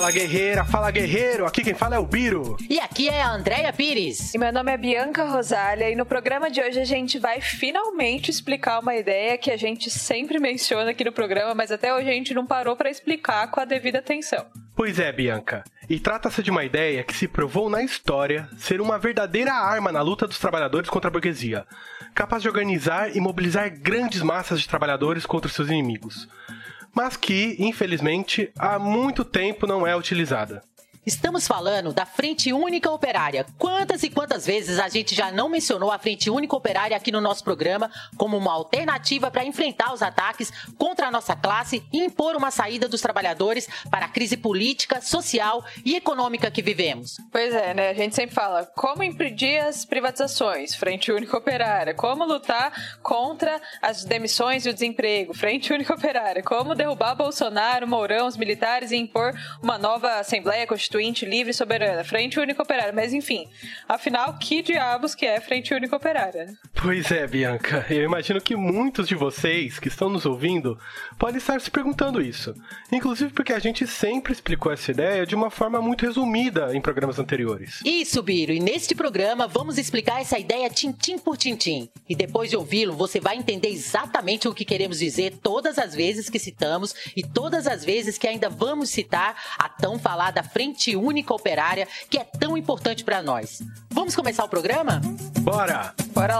Fala guerreira, fala guerreiro, aqui quem fala é o Biro. E aqui é a Andréia Pires. E meu nome é Bianca Rosália e no programa de hoje a gente vai finalmente explicar uma ideia que a gente sempre menciona aqui no programa, mas até hoje a gente não parou para explicar com a devida atenção. Pois é, Bianca. E trata-se de uma ideia que se provou na história ser uma verdadeira arma na luta dos trabalhadores contra a burguesia, capaz de organizar e mobilizar grandes massas de trabalhadores contra seus inimigos, mas que, infelizmente, há muito tempo não é utilizada. Estamos falando da Frente Única Operária. Quantas e quantas vezes a gente já não mencionou a Frente Única Operária aqui no nosso programa como uma alternativa para enfrentar os ataques contra a nossa classe e impor uma saída dos trabalhadores para a crise política, social e econômica que vivemos? Pois é, né? A gente sempre fala como impedir as privatizações, Frente Única Operária, como lutar contra as demissões e o desemprego, Frente Única Operária, como derrubar Bolsonaro, Mourão, os militares e impor uma nova Assembleia Constituinte livre e soberana, Frente Única Operária, mas enfim, afinal, que diabos que é Frente Única Operária? Pois é, Bianca, eu imagino que muitos de vocês que estão nos ouvindo podem estar se perguntando isso, inclusive porque a gente sempre explicou essa ideia de uma forma muito resumida em programas anteriores. Isso, Biro, e neste programa vamos explicar essa ideia tintim por tintim, e depois de ouvi-lo você vai entender exatamente o que queremos dizer todas as vezes que citamos e todas as vezes que ainda vamos citar a tão falada Frente Única Operária, que é tão importante para nós. Vamos começar o programa? Bora! Bora lá!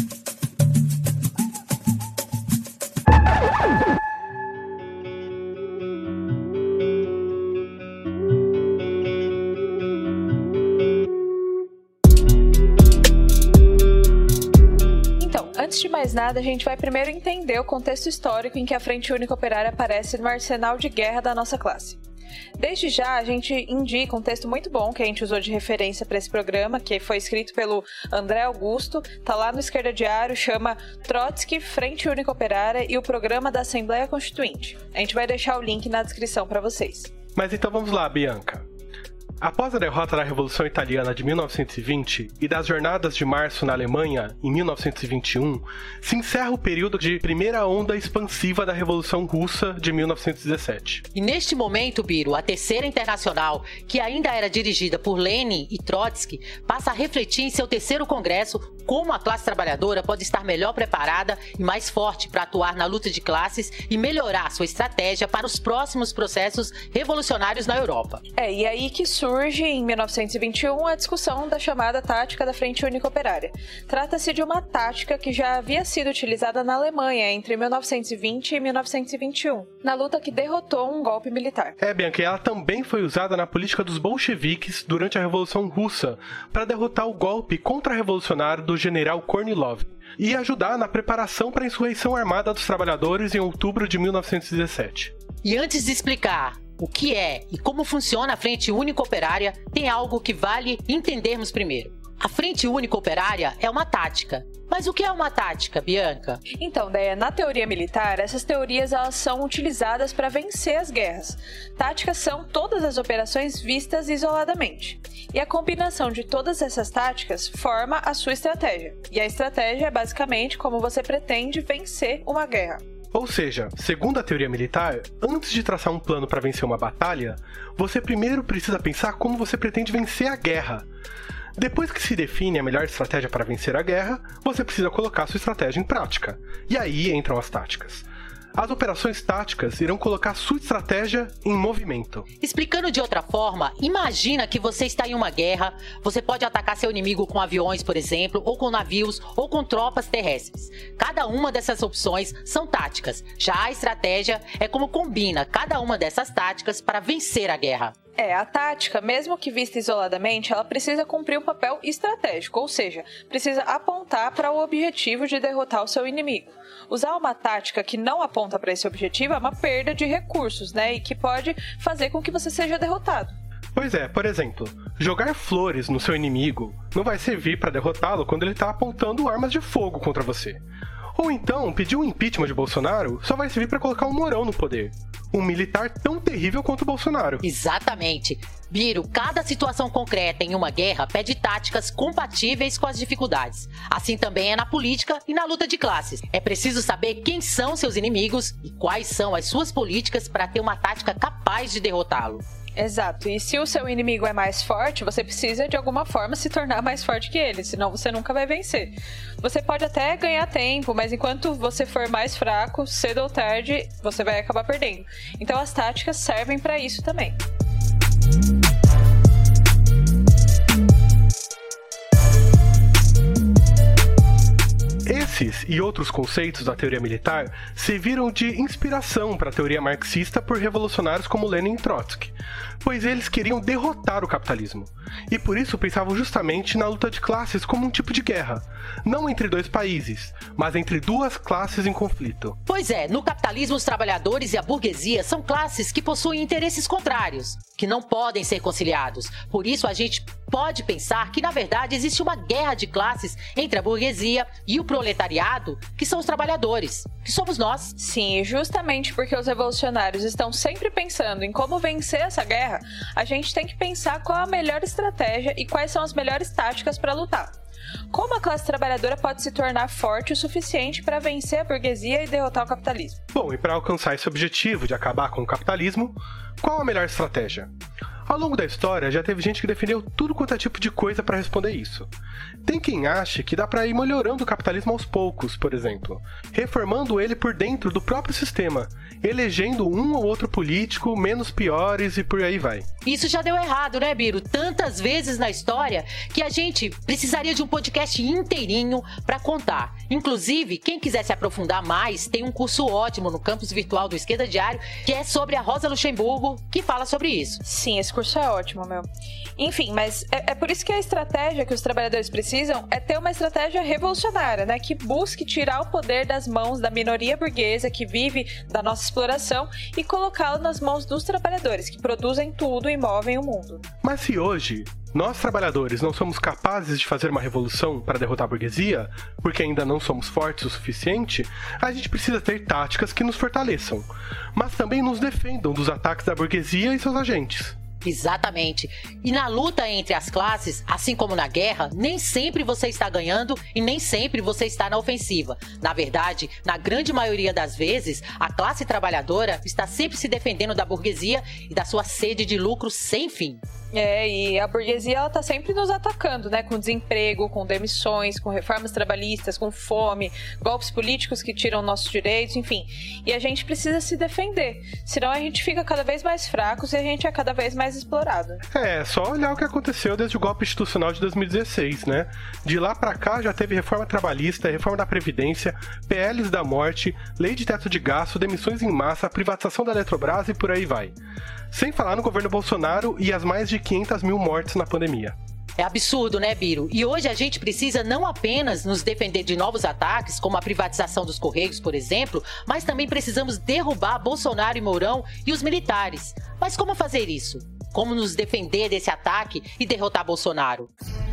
Então, antes de mais nada, a gente vai primeiro entender o contexto histórico em que a Frente Única Operária aparece no arsenal de guerra da nossa classe. Desde já, a gente indica um texto muito bom que a gente usou de referência para esse programa, que foi escrito pelo André Augusto, tá lá no Esquerda Diário, chama Trotsky, Frente Única Operária e o Programa da Assembleia Constituinte. A gente vai deixar o link na descrição para vocês. Mas então vamos lá, Bianca. Após a derrota da Revolução Italiana de 1920 e das Jornadas de Março na Alemanha, em 1921, se encerra o período de primeira onda expansiva da Revolução Russa de 1917. E neste momento, Biro, a Terceira Internacional, que ainda era dirigida por Lenin e Trotsky, passa a refletir em seu terceiro congresso como a classe trabalhadora pode estar melhor preparada e mais forte para atuar na luta de classes e melhorar sua estratégia para os próximos processos revolucionários na Europa. E aí que surge em 1921 a discussão da chamada tática da Frente Única Operária. Trata-se de uma tática que já havia sido utilizada na Alemanha entre 1920 e 1921, na luta que derrotou um golpe militar. Bianca, ela também foi usada na política dos bolcheviques durante a Revolução Russa para derrotar o golpe contra-revolucionário do general Kornilov e ajudar na preparação para a insurreição armada dos trabalhadores em outubro de 1917. E antes de explicar o que é e como funciona a Frente Única Operária, tem algo que vale entendermos primeiro. A Frente Única Operária é uma tática. Mas o que é uma tática, Bianca? Então, na teoria militar, essas teorias elas são utilizadas para vencer as guerras. Táticas são todas as operações vistas isoladamente. E a combinação de todas essas táticas forma a sua estratégia. E a estratégia é basicamente como você pretende vencer uma guerra. Ou seja, segundo a teoria militar, antes de traçar um plano para vencer uma batalha, você primeiro precisa pensar como você pretende vencer a guerra. Depois que se define a melhor estratégia para vencer a guerra, você precisa colocar sua estratégia em prática. E aí entram as táticas. As operações táticas irão colocar sua estratégia em movimento. Explicando de outra forma, imagina que você está em uma guerra, você pode atacar seu inimigo com aviões, por exemplo, ou com navios, ou com tropas terrestres. Cada uma dessas opções são táticas. Já a estratégia é como combina cada uma dessas táticas para vencer a guerra. A tática, mesmo que vista isoladamente, ela precisa cumprir um papel estratégico, ou seja, precisa apontar para o objetivo de derrotar o seu inimigo. Usar uma tática que não aponta para esse objetivo é uma perda de recursos, e que pode fazer com que você seja derrotado. Pois é, por exemplo, jogar flores no seu inimigo não vai servir para derrotá-lo quando ele está apontando armas de fogo contra você. Ou então, pedir um impeachment de Bolsonaro só vai servir para colocar um Mourão no poder. Um militar tão terrível quanto o Bolsonaro. Exatamente. Biro, cada situação concreta em uma guerra pede táticas compatíveis com as dificuldades. Assim também é na política e na luta de classes. É preciso saber quem são seus inimigos e quais são as suas políticas para ter uma tática capaz de derrotá-lo. Exato, e se o seu inimigo é mais forte, você precisa de alguma forma se tornar mais forte que ele, senão você nunca vai vencer. Você pode até ganhar tempo, mas enquanto você for mais fraco, cedo ou tarde, você vai acabar perdendo. Então as táticas servem para isso também. Esses e outros conceitos da teoria militar serviram de inspiração para a teoria marxista por revolucionários como Lenin e Trotsky, pois eles queriam derrotar o capitalismo, e por isso pensavam justamente na luta de classes como um tipo de guerra, não entre dois países, mas entre duas classes em conflito. Pois é, no capitalismo os trabalhadores e a burguesia são classes que possuem interesses contrários, que não podem ser conciliados. Por isso a gente pode pensar que na verdade existe uma guerra de classes entre a burguesia e o proletariado, que são os trabalhadores, que somos nós. Sim, justamente porque os revolucionários estão sempre pensando em como vencer essa guerra, a gente tem que pensar qual a melhor estratégia e quais são as melhores táticas para lutar. Como a classe trabalhadora pode se tornar forte o suficiente para vencer a burguesia e derrotar o capitalismo? Bom, e para alcançar esse objetivo de acabar com o capitalismo, qual a melhor estratégia? Ao longo da história, já teve gente que defendeu tudo quanto é tipo de coisa para responder isso. Tem quem ache que dá para ir melhorando o capitalismo aos poucos, por exemplo, reformando ele por dentro do próprio sistema, elegendo um ou outro político menos piores e por aí vai. Isso já deu errado, né, Biro? Tantas vezes na história que a gente precisaria de um podcast inteirinho para contar. Inclusive, quem quiser se aprofundar mais, tem um curso ótimo no campus virtual do Esquerda Diário, que é sobre a Rosa Luxemburgo, que fala sobre isso. Sim, esse curso é ótimo, meu. Enfim, mas é por isso que a estratégia que os trabalhadores precisam é ter uma estratégia revolucionária, né? Que busque tirar o poder das mãos da minoria burguesa que vive da nossa exploração e colocá-lo nas mãos dos trabalhadores, que produzem tudo e movem o mundo. Mas se hoje nós, trabalhadores, não somos capazes de fazer uma revolução para derrotar a burguesia, porque ainda não somos fortes o suficiente, a gente precisa ter táticas que nos fortaleçam, mas também nos defendam dos ataques da burguesia e seus agentes. Exatamente. E na luta entre as classes, assim como na guerra, nem sempre você está ganhando e nem sempre você está na ofensiva. Na verdade, na grande maioria das vezes, a classe trabalhadora está sempre se defendendo da burguesia e da sua sede de lucro sem fim. E a burguesia ela tá sempre nos atacando, né? Com desemprego, com demissões, com reformas trabalhistas, com fome, golpes políticos que tiram nossos direitos, enfim. E a gente precisa se defender, senão a gente fica cada vez mais fracos e a gente é cada vez mais explorado. É só olhar o que aconteceu desde o golpe institucional de 2016, né? De lá pra cá já teve reforma trabalhista, reforma da Previdência, PLs da morte, lei de teto de gasto, demissões em massa, privatização da Eletrobras e por aí vai. Sem falar no governo Bolsonaro e as mais de 500 mil mortes na pandemia. É absurdo, né, Biro? E hoje a gente precisa não apenas nos defender de novos ataques, como a privatização dos Correios, por exemplo, mas também precisamos derrubar Bolsonaro e Mourão e os militares. Mas como fazer isso? Como nos defender desse ataque e derrotar Bolsonaro?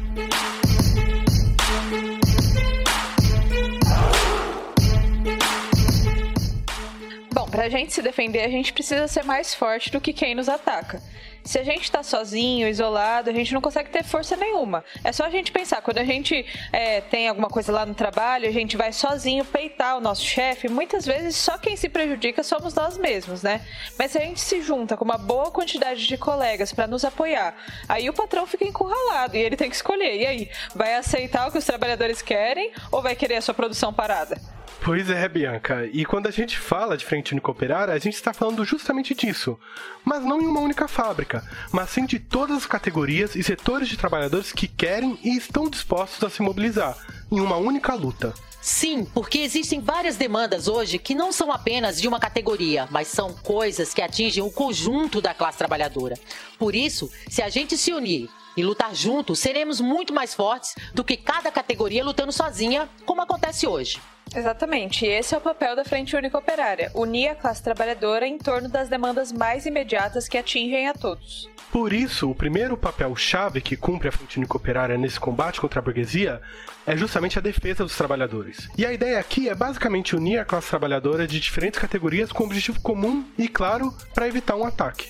Bom, pra gente se defender, a gente precisa ser mais forte do que quem nos ataca. Se a gente tá sozinho, isolado, a gente não consegue ter força nenhuma. É só a gente pensar, quando a gente tem alguma coisa lá no trabalho, a gente vai sozinho peitar o nosso chefe, muitas vezes só quem se prejudica somos nós mesmos, né? Mas se a gente se junta com uma boa quantidade de colegas pra nos apoiar, aí o patrão fica encurralado e ele tem que escolher. E aí, vai aceitar o que os trabalhadores querem ou vai querer a sua produção parada? Pois é, Bianca, e quando a gente fala de Frente Única Operária, a gente está falando justamente disso, mas não em uma única fábrica, mas sim de todas as categorias e setores de trabalhadores que querem e estão dispostos a se mobilizar em uma única luta. Sim, porque existem várias demandas hoje que não são apenas de uma categoria, mas são coisas que atingem o conjunto da classe trabalhadora. Por isso, se a gente se unir e lutar juntos, seremos muito mais fortes do que cada categoria lutando sozinha, como acontece hoje. Exatamente, e esse é o papel da Frente Única Operária, unir a classe trabalhadora em torno das demandas mais imediatas que atingem a todos. Por isso, o primeiro papel-chave que cumpre a Frente Única Operária nesse combate contra a burguesia é justamente a defesa dos trabalhadores. E a ideia aqui é basicamente unir a classe trabalhadora de diferentes categorias com um objetivo comum e claro para evitar um ataque.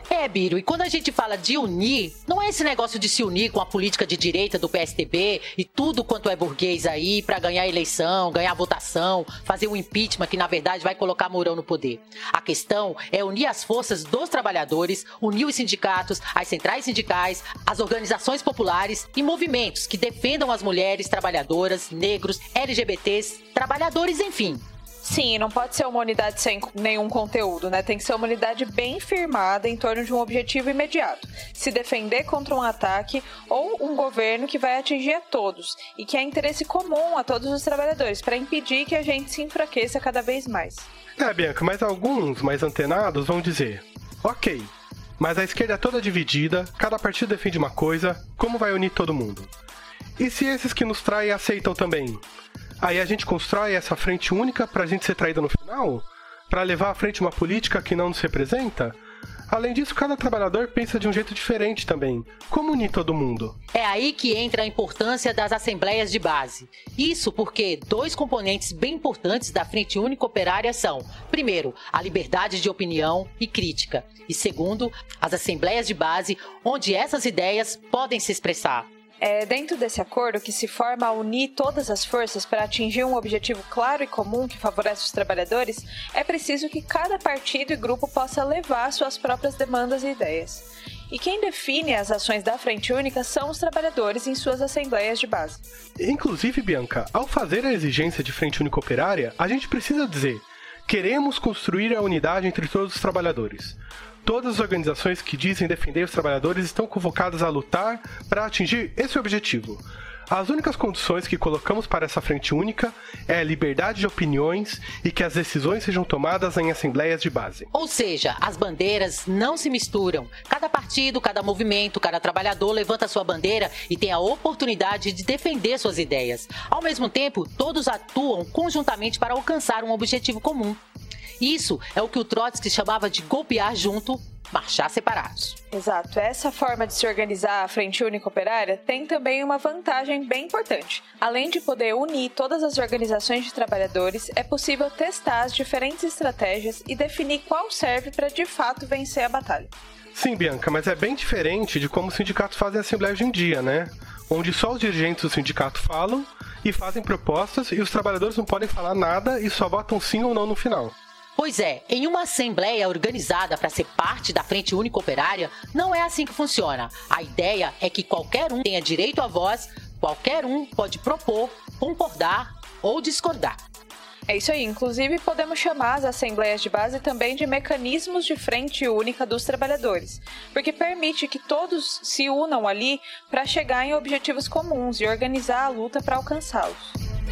Biro, e quando a gente fala de unir, não é esse negócio de se unir com a política de direita do PSDB e tudo quanto é burguês aí pra ganhar a eleição, ganhar a votação, fazer um impeachment que na verdade vai colocar Mourão no poder. A questão é unir as forças dos trabalhadores, unir os sindicatos, as centrais sindicais, as organizações populares e movimentos que defendam as mulheres trabalhadoras, negros, LGBTs, trabalhadores, enfim. Sim, não pode ser uma unidade sem nenhum conteúdo, né? Tem que ser uma unidade bem firmada em torno de um objetivo imediato. Se defender contra um ataque ou um governo que vai atingir a todos e que é interesse comum a todos os trabalhadores, para impedir que a gente se enfraqueça cada vez mais. Bianca, mas alguns mais antenados vão dizer: ok, mas a esquerda é toda dividida, cada partido defende uma coisa, como vai unir todo mundo? E se esses que nos traem aceitam também? Aí a gente constrói essa frente única pra gente ser traída no final? Pra levar à frente uma política que não nos representa? Além disso, cada trabalhador pensa de um jeito diferente também. Como unir todo mundo? É aí que entra a importância das assembleias de base. Isso porque dois componentes bem importantes da Frente Única Operária são, primeiro, a liberdade de opinião e crítica, e segundo, as assembleias de base, onde essas ideias podem se expressar. É dentro desse acordo que se forma a unir todas as forças para atingir um objetivo claro e comum que favorece os trabalhadores, é preciso que cada partido e grupo possa levar suas próprias demandas e ideias. E quem define as ações da Frente Única são os trabalhadores em suas assembleias de base. Inclusive, Bianca, ao fazer a exigência de Frente Única Operária, a gente precisa dizer: queremos construir a unidade entre todos os trabalhadores. Todas as organizações que dizem defender os trabalhadores estão convocadas a lutar para atingir esse objetivo. As únicas condições que colocamos para essa frente única é a liberdade de opiniões e que as decisões sejam tomadas em assembleias de base. Ou seja, as bandeiras não se misturam. Cada partido, cada movimento, cada trabalhador levanta sua bandeira e tem a oportunidade de defender suas ideias. Ao mesmo tempo, todos atuam conjuntamente para alcançar um objetivo comum. Isso é o que o Trotsky chamava de golpear junto, marchar separados. Exato. Essa forma de se organizar a Frente Única Operária tem também uma vantagem bem importante. Além de poder unir todas as organizações de trabalhadores, é possível testar as diferentes estratégias e definir qual serve para de fato vencer a batalha. Sim, Bianca, mas é bem diferente de como os sindicatos fazem a assembleia hoje em dia, né? Onde só os dirigentes do sindicato falam e fazem propostas e os trabalhadores não podem falar nada e só votam sim ou não no final. Pois é, em uma assembleia organizada para ser parte da Frente Única Operária, não é assim que funciona. A ideia é que qualquer um tenha direito à voz, qualquer um pode propor, concordar ou discordar. É isso aí, inclusive podemos chamar as assembleias de base também de mecanismos de frente única dos trabalhadores, porque permite que todos se unam ali para chegar em objetivos comuns e organizar a luta para alcançá-los.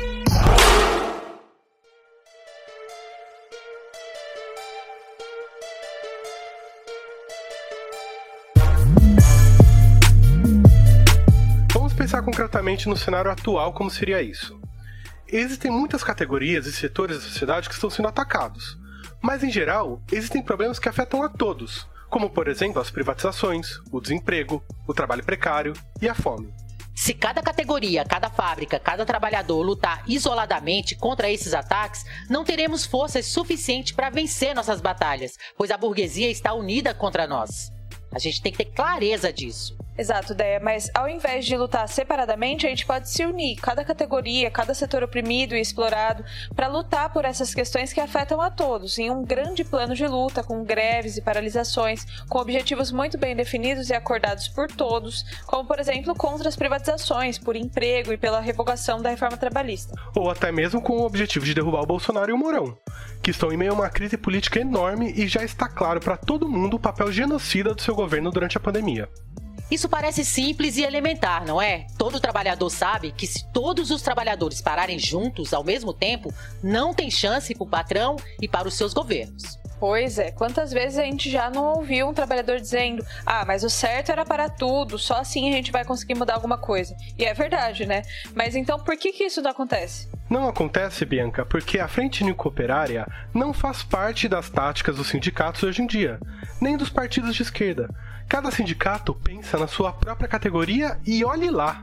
Pensar concretamente no cenário atual como seria isso. Existem muitas categorias e setores da sociedade que estão sendo atacados, mas em geral existem problemas que afetam a todos, como por exemplo as privatizações, o desemprego, o trabalho precário e a fome. Se cada categoria, cada fábrica, cada trabalhador lutar isoladamente contra esses ataques, não teremos forças suficientes para vencer nossas batalhas, pois a burguesia está unida contra nós. A gente tem que ter clareza disso. Exato, Deia, mas ao invés de lutar separadamente, a gente pode se unir, cada categoria, cada setor oprimido e explorado, para lutar por essas questões que afetam a todos, em um grande plano de luta, com greves e paralisações, com objetivos muito bem definidos e acordados por todos, como, por exemplo, contra as privatizações, por emprego e pela revogação da reforma trabalhista. Ou até mesmo com o objetivo de derrubar o Bolsonaro e o Mourão, que estão em meio a uma crise política enorme e já está claro para todo mundo o papel genocida do seu governo durante a pandemia. Isso parece simples e elementar, não é? Todo trabalhador sabe que se todos os trabalhadores pararem juntos ao mesmo tempo, não tem chance para o patrão e para os seus governos. Pois é, quantas vezes a gente já não ouviu um trabalhador dizendo: mas o certo era parar tudo, só assim a gente vai conseguir mudar alguma coisa. E é verdade, né? Mas então por que isso não acontece? Não acontece, Bianca, porque a Frente Única Operária não faz parte das táticas dos sindicatos hoje em dia, nem dos partidos de esquerda. Cada sindicato pensa na sua própria categoria e olhe lá.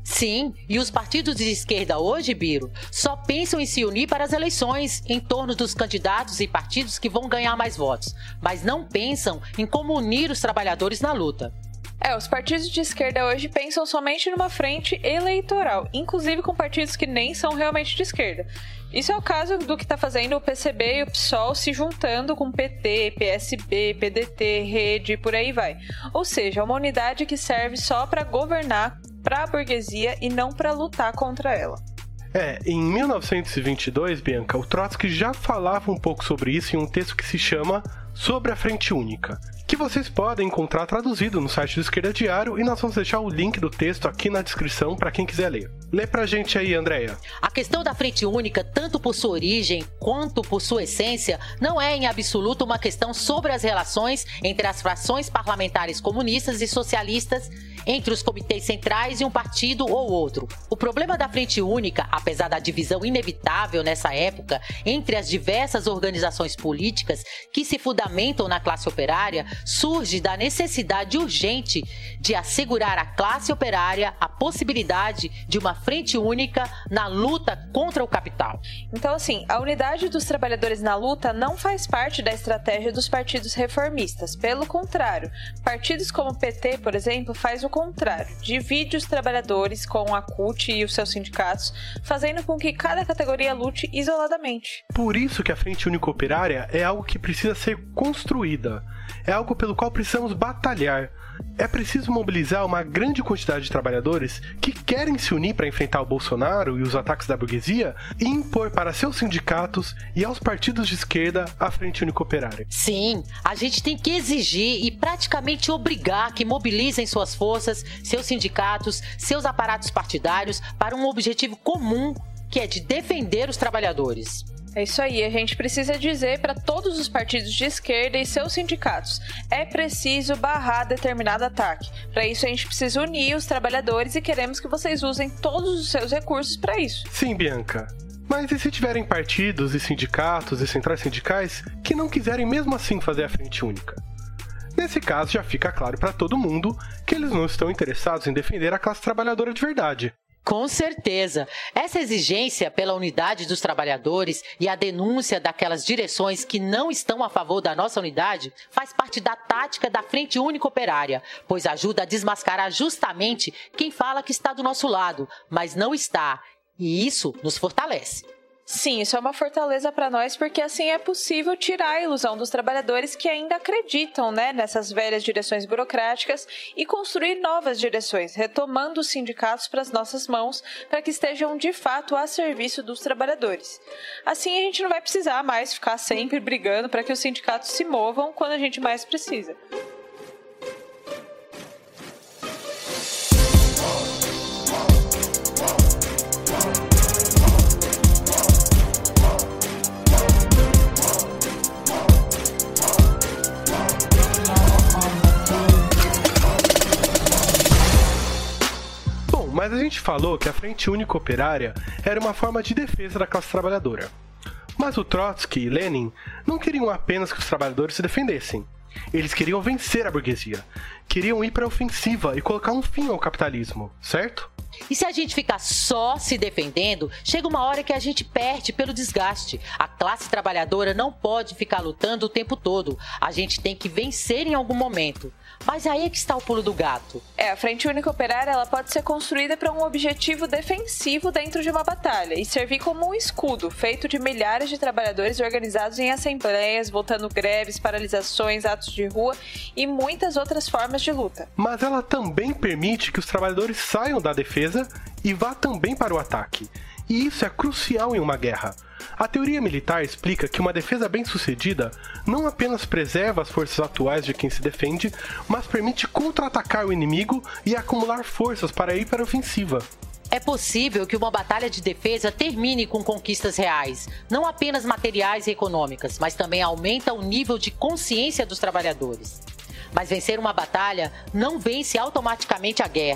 Sim, e os partidos de esquerda hoje, Biro, só pensam em se unir para as eleições, em torno dos candidatos e partidos que vão ganhar mais votos, mas não pensam em como unir os trabalhadores na luta. Os partidos de esquerda hoje pensam somente numa frente eleitoral, inclusive com partidos que nem são realmente de esquerda. Isso é o caso do que está fazendo o PCB e o PSOL se juntando com PT, PSB, PDT, Rede e por aí vai. Ou seja, uma unidade que serve só para governar para a burguesia e não para lutar contra ela. Em 1922, Bianca, o Trotsky já falava um pouco sobre isso em um texto que se chama Sobre a Frente Única, que vocês podem encontrar traduzido no site do Esquerda Diário, e nós vamos deixar o link do texto aqui na descrição para quem quiser ler. Lê pra gente aí, Andréia. A questão da Frente Única, tanto por sua origem quanto por sua essência, não é em absoluto uma questão sobre as relações entre as frações parlamentares comunistas e socialistas, entre os comitês centrais e um partido ou outro. O problema da Frente Única, apesar da divisão inevitável nessa época entre as diversas organizações políticas que se fundamentam na classe operária, surge da necessidade urgente de assegurar à classe operária a possibilidade de uma frente única na luta contra o capital. Então, assim, a unidade dos trabalhadores na luta não faz parte da estratégia dos partidos reformistas. Pelo contrário, partidos como o PT, por exemplo, faz o contrário, divide os trabalhadores com a CUT e os seus sindicatos, fazendo com que cada categoria lute isoladamente. Por isso que a Frente Única Operária é algo que precisa ser construída, é algo pelo qual precisamos batalhar. É preciso mobilizar uma grande quantidade de trabalhadores que querem se unir para enfrentar o Bolsonaro e os ataques da burguesia e impor para seus sindicatos e aos partidos de esquerda a Frente Única Operária. Sim, a gente tem que exigir e praticamente obrigar que mobilizem suas forças, seus sindicatos, seus aparatos partidários para um objetivo comum, que é de defender os trabalhadores. É isso aí, a gente precisa dizer para todos os partidos de esquerda e seus sindicatos: é preciso barrar determinado ataque. Para isso a gente precisa unir os trabalhadores e queremos que vocês usem todos os seus recursos para isso. Sim, Bianca. Mas e se tiverem partidos e sindicatos e centrais sindicais que não quiserem mesmo assim fazer a Frente Única? Nesse caso já fica claro para todo mundo que eles não estão interessados em defender a classe trabalhadora de verdade. Com certeza. Essa exigência pela unidade dos trabalhadores e a denúncia daquelas direções que não estão a favor da nossa unidade faz parte da tática da Frente Única Operária, pois ajuda a desmascarar justamente quem fala que está do nosso lado, mas não está. E isso nos fortalece. Sim, isso é uma fortaleza para nós, porque assim é possível tirar a ilusão dos trabalhadores que ainda acreditam, nessas velhas direções burocráticas e construir novas direções, retomando os sindicatos para as nossas mãos, para que estejam de fato a serviço dos trabalhadores. Assim a gente não vai precisar mais ficar sempre brigando para que os sindicatos se movam quando a gente mais precisa. Mas a gente falou que a Frente Única Operária era uma forma de defesa da classe trabalhadora. Mas o Trotsky e Lenin não queriam apenas que os trabalhadores se defendessem. Eles queriam vencer a burguesia. Queriam ir para a ofensiva e colocar um fim ao capitalismo, certo? E se a gente ficar só se defendendo, chega uma hora que a gente perde pelo desgaste. A classe trabalhadora não pode ficar lutando o tempo todo. A gente tem que vencer em algum momento. Mas aí é que está o pulo do gato. A Frente Única Operária ela pode ser construída para um objetivo defensivo dentro de uma batalha e servir como um escudo feito de milhares de trabalhadores organizados em assembleias, votando greves, paralisações, atos de rua e muitas outras formas de luta. Mas ela também permite que os trabalhadores saiam da defesa e vá também para o ataque. E isso é crucial em uma guerra. A teoria militar explica que uma defesa bem-sucedida não apenas preserva as forças atuais de quem se defende, mas permite contra-atacar o inimigo e acumular forças para ir para a ofensiva. É possível que uma batalha de defesa termine com conquistas reais, não apenas materiais e econômicas, mas também aumenta o nível de consciência dos trabalhadores. Mas vencer uma batalha não vence automaticamente a guerra.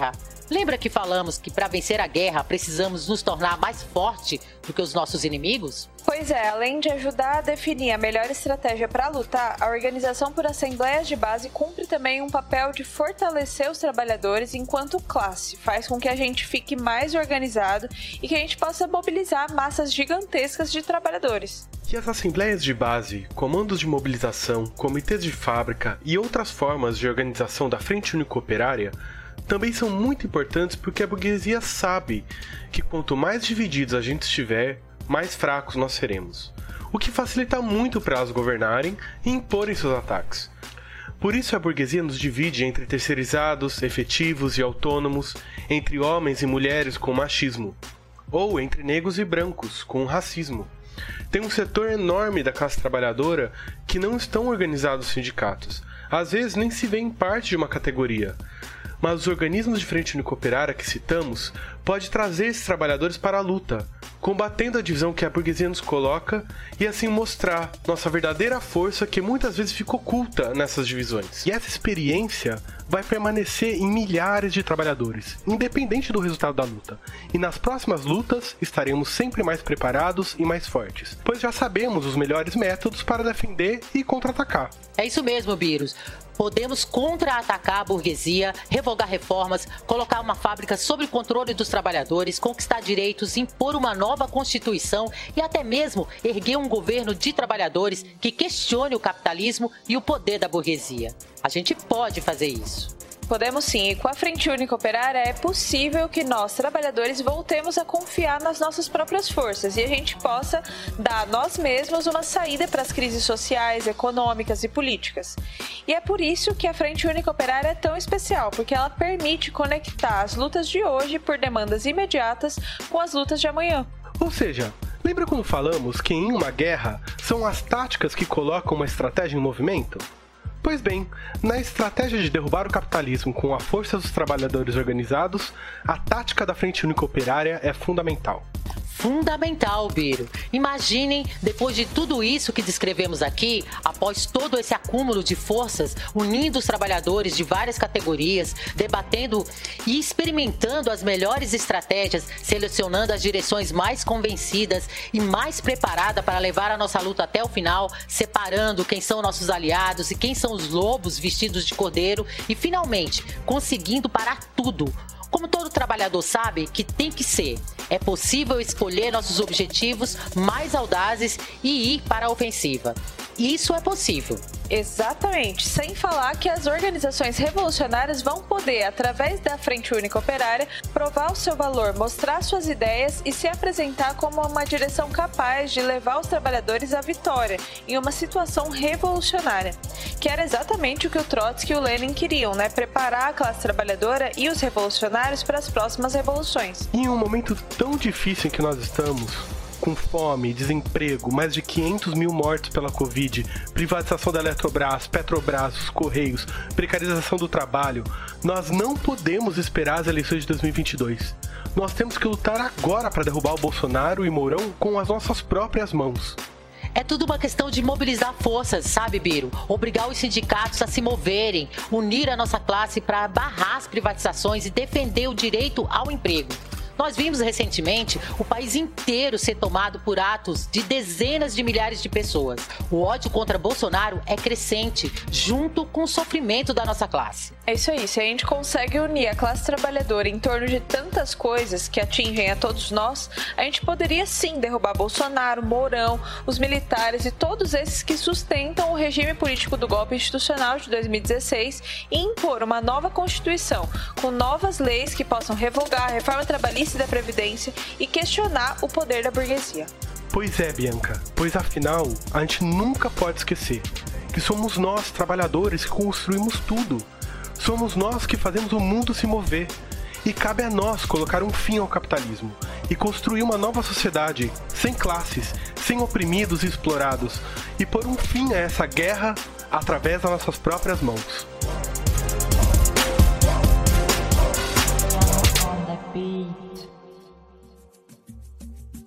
Lembra que falamos que para vencer a guerra precisamos nos tornar mais forte do que os nossos inimigos? Pois é, além de ajudar a definir a melhor estratégia para lutar, a organização por assembleias de base cumpre também um papel de fortalecer os trabalhadores enquanto classe, faz com que a gente fique mais organizado e que a gente possa mobilizar massas gigantescas de trabalhadores. E as assembleias de base, comandos de mobilização, comitês de fábrica e outras formas de organização da Frente Única Operária também são muito importantes porque a burguesia sabe que quanto mais divididos a gente estiver, mais fracos nós seremos, o que facilita muito para elas governarem e imporem seus ataques. Por isso a burguesia nos divide entre terceirizados, efetivos e autônomos, entre homens e mulheres com machismo, ou entre negros e brancos com racismo. Tem um setor enorme da classe trabalhadora que não estão organizados nos sindicatos, às vezes nem se vê em parte de uma categoria. Mas os organismos de Frente Única Operária que citamos pode trazer esses trabalhadores para a luta, combatendo a divisão que a burguesia nos coloca e assim mostrar nossa verdadeira força que muitas vezes fica oculta nessas divisões. E essa experiência vai permanecer em milhares de trabalhadores, independente do resultado da luta. E nas próximas lutas estaremos sempre mais preparados e mais fortes, pois já sabemos os melhores métodos para defender e contra-atacar. É isso mesmo, Biros. Podemos contra-atacar a burguesia, revogar reformas, colocar uma fábrica sob o controle dos trabalhadores, conquistar direitos, impor uma nova Constituição e até mesmo erguer um governo de trabalhadores que questione o capitalismo e o poder da burguesia. A gente pode fazer isso. Podemos sim, e com a Frente Única Operária é possível que nós, trabalhadores, voltemos a confiar nas nossas próprias forças e a gente possa dar a nós mesmos uma saída para as crises sociais, econômicas e políticas. E é por isso que a Frente Única Operária é tão especial, porque ela permite conectar as lutas de hoje por demandas imediatas com as lutas de amanhã. Ou seja, lembra quando falamos que em uma guerra são as táticas que colocam uma estratégia em movimento? Pois bem, na estratégia de derrubar o capitalismo com a força dos trabalhadores organizados, a tática da Frente Única Operária é fundamental. Fundamental, Biro. Imaginem, depois de tudo isso que descrevemos aqui, após todo esse acúmulo de forças, unindo os trabalhadores de várias categorias, debatendo e experimentando as melhores estratégias, selecionando as direções mais convencidas e mais preparadas para levar a nossa luta até o final, separando quem são nossos aliados e quem são os lobos vestidos de cordeiro e, finalmente, conseguindo parar tudo. Como todo trabalhador sabe que tem que ser, é possível escolher nossos objetivos mais audazes e ir para a ofensiva. Isso é possível. Exatamente, sem falar que as organizações revolucionárias vão poder, através da Frente Única Operária, provar o seu valor, mostrar suas ideias e se apresentar como uma direção capaz de levar os trabalhadores à vitória em uma situação revolucionária, que era exatamente o que o Trotsky e o Lenin queriam, né? Preparar a classe trabalhadora e os revolucionários para as próximas revoluções. E em um momento tão difícil em que nós estamos, com fome, desemprego, mais de 500 mil mortos pela Covid, privatização da Eletrobras, Petrobras, os Correios, precarização do trabalho, nós não podemos esperar as eleições de 2022. Nós temos que lutar agora para derrubar o Bolsonaro e Mourão com as nossas próprias mãos. É tudo uma questão de mobilizar forças, sabe, Biro? Obrigar os sindicatos a se moverem, unir a nossa classe para barrar as privatizações e defender o direito ao emprego. Nós vimos recentemente o país inteiro ser tomado por atos de dezenas de milhares de pessoas. O ódio contra Bolsonaro é crescente, junto com o sofrimento da nossa classe. É isso aí, se a gente consegue unir a classe trabalhadora em torno de tantas coisas que atingem a todos nós, a gente poderia sim derrubar Bolsonaro, Mourão, os militares e todos esses que sustentam o regime político do golpe institucional de 2016 e impor uma nova Constituição, com novas leis que possam revogar a reforma trabalhista da Previdência e questionar o poder da burguesia. Pois é, Bianca, pois afinal, a gente nunca pode esquecer que somos nós, trabalhadores, que construímos tudo. Somos nós que fazemos o mundo se mover. E cabe a nós colocar um fim ao capitalismo e construir uma nova sociedade, sem classes, sem oprimidos e explorados, e pôr um fim a essa guerra através das nossas próprias mãos.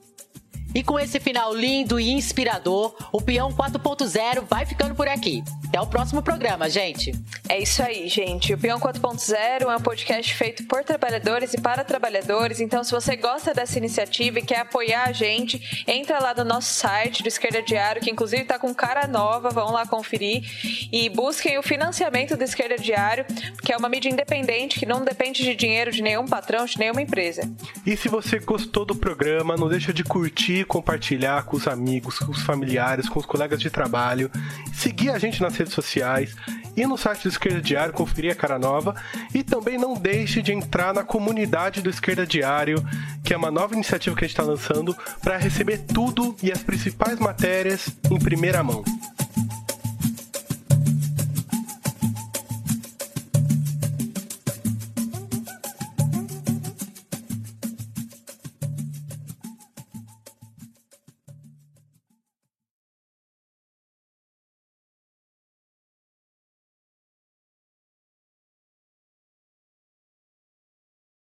E com esse final lindo e inspirador, o Peão 4.0 vai ficando por aqui. Até o próximo programa, gente. É isso aí, gente. O Peão 4.0 é um podcast feito por trabalhadores e para trabalhadores. Então, se você gosta dessa iniciativa e quer apoiar a gente, entra lá no nosso site do Esquerda Diário, que inclusive está com cara nova, vão lá conferir. E busquem o financiamento do Esquerda Diário, que é uma mídia independente que não depende de dinheiro de nenhum patrão, de nenhuma empresa. E se você gostou do programa, não deixa de curtir e compartilhar com os amigos, com os familiares, com os colegas de trabalho. Seguir a gente nas redes sociais e no site do Esquerda Diário, conferir a cara nova. E também não deixe de entrar na comunidade do Esquerda Diário, que é uma nova iniciativa que a gente está lançando para receber tudo e as principais matérias em primeira mão.